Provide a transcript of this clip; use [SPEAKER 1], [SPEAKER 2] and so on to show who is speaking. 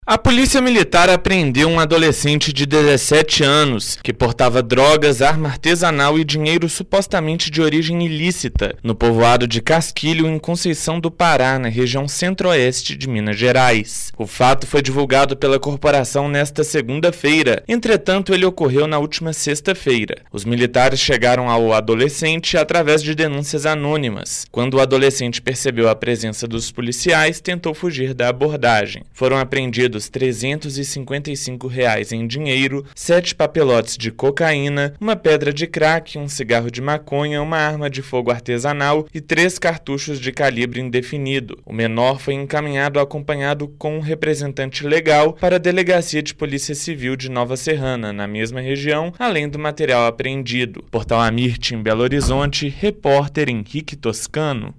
[SPEAKER 1] A Polícia Militar apreendeu um adolescente de 17 anos que portava drogas, arma artesanal e dinheiro supostamente de origem ilícita no povoado de Casquilho, em Conceição do Pará, na região centro-oeste de Minas Gerais. O fato foi divulgado pela corporação nesta segunda-feira, entretanto ele ocorreu na última sexta-feira. Os militares chegaram ao adolescente através de denúncias anônimas. Quando o adolescente percebeu a presença dos policiais, tentou fugir da abordagem. Foram apreendidos R$ 355 em dinheiro, 7 papelotes de cocaína, uma pedra de crack, um cigarro de maconha, uma arma de fogo artesanal e 3 cartuchos de calibre indefinido. O menor foi encaminhado acompanhado com um representante legal para a Delegacia de Polícia Civil de Nova Serrana, na mesma região, além do material apreendido. Portal Amirte, em Belo Horizonte, repórter Henrique Toscano.